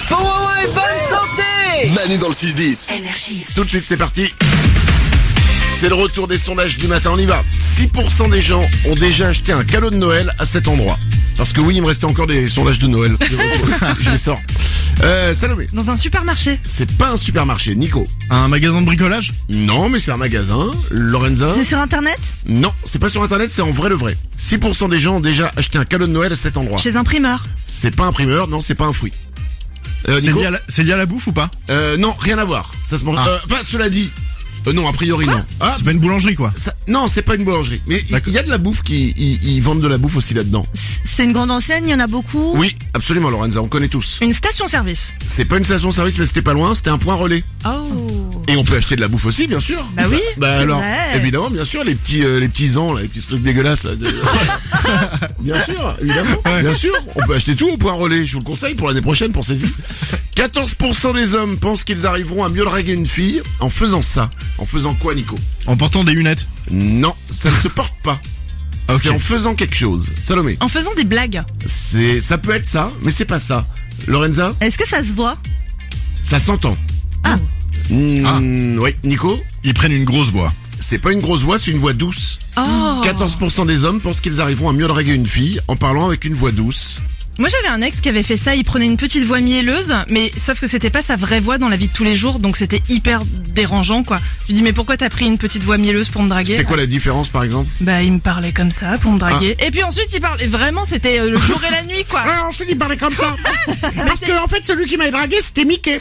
Oh ouais, bonne santé. Manu dans le 6-10. Énergie. Tout de suite, c'est parti. C'est le retour des sondages du matin, on y va. 6% des gens ont déjà acheté un cadeau de Noël à cet endroit. Parce que oui, il me restait encore des sondages de Noël. Je les sors. Salomé, Dans un supermarché. c'est pas un supermarché. Nico, Un magasin de bricolage? non, mais c'est un magasin. Lorenza, C'est sur internet? non, c'est pas sur internet, c'est en vrai le vrai. 6% des gens ont déjà acheté un cadeau de Noël à cet endroit. Chez un primeur. C'est pas un primeur, non, c'est pas un fruit. C'est Nico, lié à la bouffe ou pas? non, rien à voir. Ça se mange. Ah. Enfin, cela dit, non, a priori non. Ah, C'est pas une boulangerie quoi. non, c'est pas une boulangerie. Mais il y a de la bouffe ils vendent de la bouffe aussi là-dedans. C'est une grande enseigne, il y en a beaucoup. Oui, absolument, Lorenza, on connaît tous. Une station-service. C'est pas une station-service, mais c'était pas loin, c'était un point relais. Oh. Et on peut acheter de la bouffe aussi, bien sûr. Bah oui. Bah C'est alors, vrai. évidemment, bien sûr, les petits ans, là, les petits trucs dégueulasses, là. Bien sûr, évidemment. Bien sûr, on peut acheter tout au point relais. Je vous le conseille pour l'année prochaine, pour saisir. 14% des hommes pensent qu'ils arriveront à mieux draguer une fille en faisant ça. En faisant quoi, Nico? En portant des lunettes. Non, ça ne se porte pas. Ok. C'est en faisant quelque chose. Salomé, En faisant des blagues. ça peut être ça, mais c'est pas ça. Lorenza, Est-ce que ça se voit? ça s'entend. Ah. Oui, Nico, Ils prennent une grosse voix. c'est pas une grosse voix, c'est une voix douce. Oh. 14% des hommes pensent qu'ils arriveront à mieux draguer une fille en parlant avec une voix douce. Moi j'avais un ex qui avait fait ça, il prenait une petite voix mielleuse, mais sauf que c'était pas sa vraie voix dans la vie de tous les jours, donc c'était hyper dérangeant quoi. Je lui dis mais pourquoi t'as pris une petite voix mielleuse pour me draguer? C'était quoi la différence, par exemple? Bah il me parlait comme ça pour me draguer. Et puis ensuite il parlait, vraiment c'était le jour et la nuit quoi. ensuite il parlait comme ça. Parce que en fait celui qui m'a dragué c'était Mickey.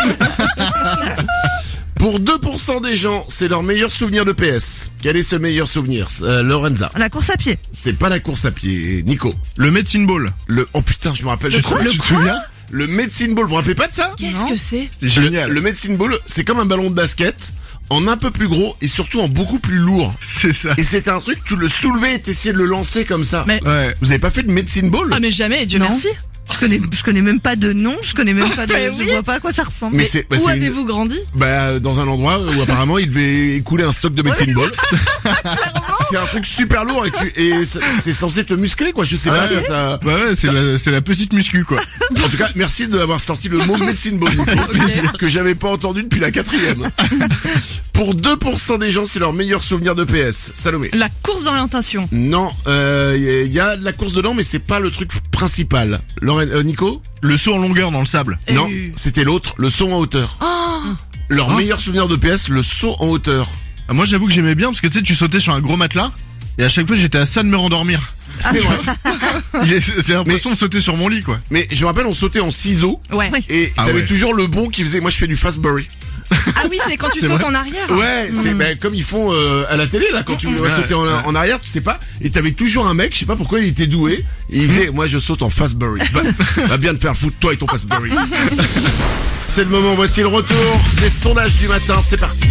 Pour 2% des gens, c'est leur meilleur souvenir de PS. Quel est ce meilleur souvenir, Lorenza? La course à pied. C'est pas la course à pied. Nico, Le medicine ball. oh putain, je me rappelle. Tu te souviens? Le medicine ball, vous vous rappelez pas de ça? Qu'est-ce Non. que c'est? C'est génial. Le medicine ball, c'est comme un ballon de basket, en un peu plus gros et surtout en beaucoup plus lourd. C'est ça. Et c'était un truc, tu le soulevais et t'essayais de le lancer comme ça. Mais- Ouais. Vous avez pas fait de medicine ball? Ah mais jamais, Dieu Non. merci. Je connais même pas de nom, je connais même pas de, Mais je oui. vois pas à quoi ça ressemble. Mais c'est, Où c'est avez-vous grandi? dans un endroit où apparemment il devait écouler un stock de medicine ball. C'est un truc super lourd et c'est censé te muscler quoi, je sais pas. Ouais. Ça... Bah ouais, c'est la petite muscu quoi. En tout cas, merci d'avoir sorti le mot medicine ball, que j'avais pas entendu depuis la 4e. Pour 2% des gens, c'est leur meilleur souvenir de PS. Salomé. La course d'orientation. Non, y a de la course dedans, mais c'est pas le truc principal. Nico? Le saut en longueur dans le sable. Non, c'était l'autre, le saut en hauteur. Leur meilleur souvenir de PS, le saut en hauteur. Ah, moi j'avoue que j'aimais bien parce que tu sais, tu sautais sur un gros matelas et à chaque fois j'étais à ça de me rendormir. C'est vrai. C'est l'impression de sauter sur mon lit quoi. Mais je me rappelle, on sautait en ciseaux. Ouais. Et Ah t'avais ouais. toujours le bon qui faisait. Moi, je fais du Fastbury. Ah oui, c'est quand tu C'est sautes vrai. en arrière. Ouais, c'est comme ils font à la télé là quand tu vas sauter en arrière, tu sais pas. Et t'avais toujours un mec, je sais pas pourquoi il était doué. Et il disait, moi je saute en Fastbury. Va bien te faire foutre toi et ton Fastbury. C'est le moment. Voici le retour des sondages du matin. C'est parti.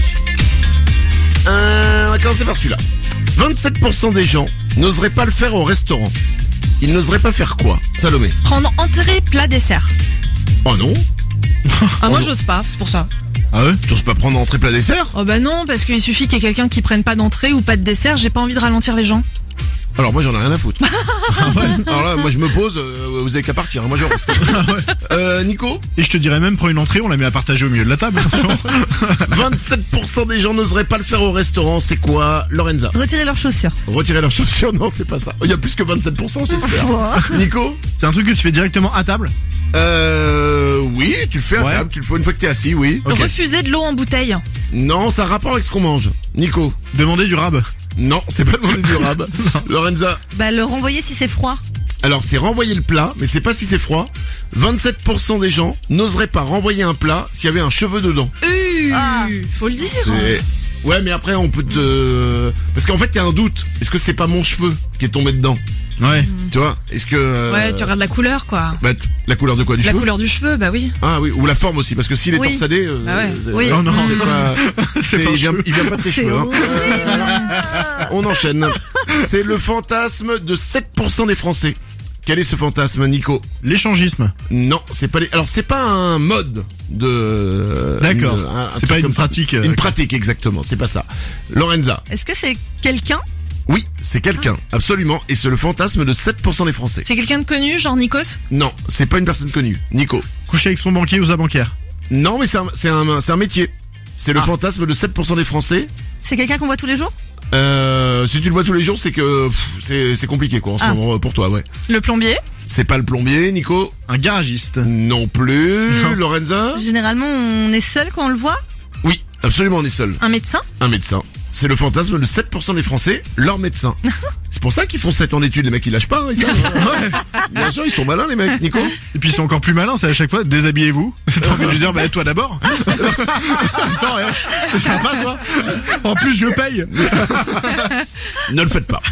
On va commencer par celui-là. 27% des gens n'oseraient pas le faire au restaurant. Ils n'oseraient pas faire quoi, Salomé? Prendre entrée, plat, dessert. Oh non. Ah moi non. j'ose pas, c'est pour ça. Ah ouais? Tu oses pas prendre entrée plat dessert? Oh bah non, parce qu'il suffit qu'il y ait quelqu'un qui prenne pas d'entrée ou pas de dessert, j'ai pas envie de ralentir les gens. Alors moi j'en ai rien à foutre. Alors là moi je me pose, vous avez qu'à partir, hein, moi je reste. Nico, Et je te dirais même, prends une entrée, on la met à partager au milieu de la table. 27% des gens n'oseraient pas le faire au restaurant, c'est quoi, Lorenza? Retirer leurs chaussures. Retirer leurs chaussures, non c'est pas ça. Il y a plus que 27% je vais le faire. Nico? C'est un truc que tu fais directement à table. Oui, tu le fais à Ouais. table, tu le fais une fois que t'es assis, oui. Ok. Refuser de l'eau en bouteille. Non, ça a rapport avec ce qu'on mange. Nico? Demander du rab. Non, c'est pas demander du rab. Lorenza? Bah le renvoyer si c'est froid. Alors c'est renvoyer le plat, mais c'est pas si c'est froid. 27% des gens n'oseraient pas renvoyer un plat s'il y avait un cheveu dedans. Ah. Faut le dire. C'est... Ouais, mais après on peut te... Parce qu'en fait il y a un doute. Est-ce que c'est pas mon cheveu qui est tombé dedans? Ouais. Tu vois? Est-ce que... Ouais, tu regardes la couleur quoi. Bah, la couleur de quoi? Du La cheveu? couleur du cheveu, bah oui. Ah oui, ou la forme aussi, parce que s'il est Oui. torsadé... Bah ouais. Oui. non, non, C'est c'est pas... il vient pas de tes C'est cheveux. Hein. horrible. On enchaîne. C'est le fantasme de 7% des Français. Quel est ce fantasme, Nico? L'échangisme. Non, c'est pas les... Alors c'est pas un mode de... D'accord. un C'est truc pas une comme ça. pratique. Une pratique, exactement, c'est pas ça. Lorenza? Est-ce que c'est quelqu'un? Oui, c'est quelqu'un, absolument. Et c'est le fantasme de 7% des Français. C'est quelqu'un de connu, genre Nikos? Non, c'est pas une personne connue. Nico? Coucher avec son banquier ou sa banquière. Non, mais c'est un métier. C'est le fantasme de 7% des Français. C'est quelqu'un qu'on voit tous les jours? Si tu le vois tous les jours, c'est que c'est compliqué quoi en ce moment pour toi, ouais. Le plombier? C'est pas le plombier, Nico. Un garagiste. Non plus. Non. Lorenza? Généralement, on est seul quand on le voit. Oui, absolument, on est seul. Un médecin? Un médecin. C'est le fantasme de 7% des Français, leur médecin. C'est pour ça qu'ils font 7 ans d'études, les mecs ils lâchent pas, hein, ils savent. Bien sûr, ils sont malins les mecs, Nico. Et puis ils sont encore plus malins, c'est à chaque fois, déshabillez-vous. T'as envie de lui dire, bah toi d'abord. Attends, t'es sympa toi. En plus je paye. Ne le faites pas.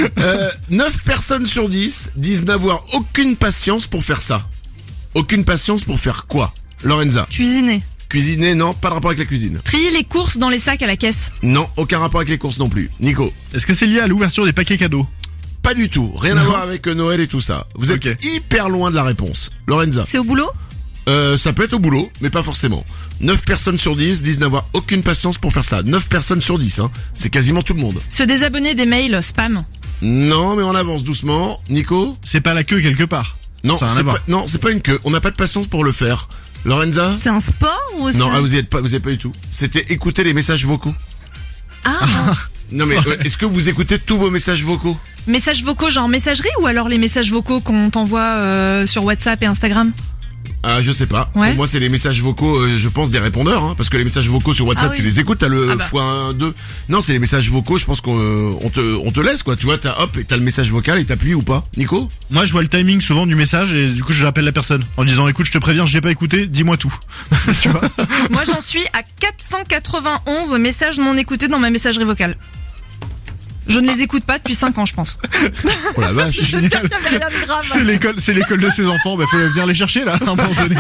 9 personnes sur 10 disent n'avoir aucune patience pour faire ça. Aucune patience pour faire quoi? Lorenza? Cuisiner. Cuisiner, non, pas de rapport avec la cuisine. Trier les courses dans les sacs à la caisse? Non, aucun rapport avec les courses non plus. Nico? Est-ce que c'est lié à l'ouverture des paquets cadeaux? Pas du tout, rien à voir avec Noël et tout ça. Vous êtes Ok. hyper loin de la réponse. Lorenza? C'est au boulot? Ça peut être au boulot, mais pas forcément. 9 personnes sur 10 disent n'avoir aucune patience pour faire ça. 9 personnes sur 10, hein. C'est quasiment tout le monde. Se désabonner des mails spam? Non, mais on avance doucement. Nico? C'est pas la queue quelque part. Non, Ça a rien à c'est voir. pas, non, c'est pas une queue. On n'a pas de patience pour le faire. Lorenza? C'est un sport ou c'est... Non, vous y êtes pas du tout. C'était écouter les messages vocaux. Ah, Non mais est-ce que vous écoutez tous vos messages vocaux? Messages vocaux genre messagerie ou alors les messages vocaux qu'on t'envoie sur WhatsApp et Instagram? Ah, je sais pas. Ouais. Pour moi, c'est les messages vocaux, je pense, des répondeurs, hein, parce que les messages vocaux sur WhatsApp, Ah oui. tu les écoutes, t'as le Ah bah. x1, 2. Non, c'est les messages vocaux, je pense on te laisse, quoi. Tu vois, t'as le message vocal et t'appuies ou pas. Nico? Moi je vois le timing souvent du message et du coup je l'appelle la personne en disant écoute je te préviens je l'ai pas écouté, dis-moi tout. Tu vois. Moi j'en suis à 491 messages non écoutés dans ma messagerie vocale. Je ne les écoute pas depuis 5 ans je pense. Oh la vache. J'espère qu'il y avait rien de grave. C'est l'école de ses enfants, bah faut venir les chercher là à un moment donné.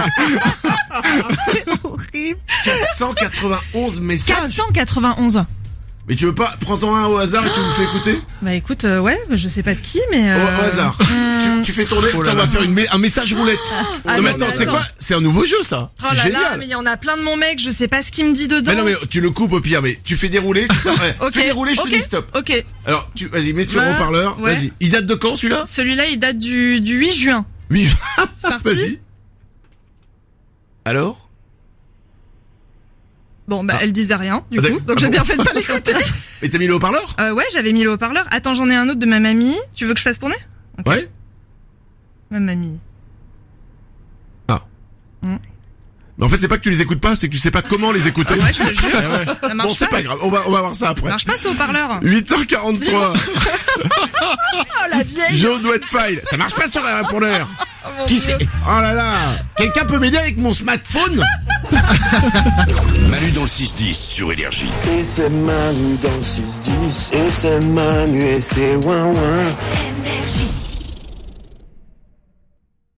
horrible. 191 messages. 491. Mais tu veux pas, prends-en un au hasard et tu me fais écouter? Bah écoute, ouais, je sais pas de qui, mais... Au hasard. Tu fais tourner, Oh là on là. va faire un message roulette. Ah non mais non, attends, mais c'est attends. quoi? C'est un nouveau jeu ça. Oh C'est là là, génial. mais il y en a plein de mon mec, je sais pas ce qu'il me dit dedans. Mais non mais tu le coupes au pire, mais tu fais dérouler, Ok, fais dérouler, je te ok, dis stop. Ok, Alors, vas-y, mets sur Ouais, haut-parleur, ouais. vas-y. Il date de quand celui-là? celui-là il date du 8 juin. Oui. C'est parti. Vas-y. Alors? Bon bah elle disait rien du Ah, coup, d'accord. donc Ah j'ai bon. bien fait de pas l'écouter. Et t'as mis le haut-parleur? Ouais, j'avais mis le haut-parleur. Attends, j'en ai un autre de ma mamie. Tu veux que je fasse tourner? Ok. Ouais. Ma mamie. Mais en fait, c'est pas que tu les écoutes pas, c'est que tu sais pas comment les écouter. Ouais, je te jure. Ça marche Bon, c'est pas grave, on va voir ça après. Ça marche pas ce haut-parleur. 8h43. Oh la vieille. Joe doit être file. Ça marche pas sur le répondeur. Oh, mon Qui Dieu. c'est? Oh là là. Quelqu'un peut m'aider avec mon smartphone? Manu dans le 6-10 sur Énergie. Et c'est Manu dans le 6-10, et c'est Manu et c'est ouin ouin.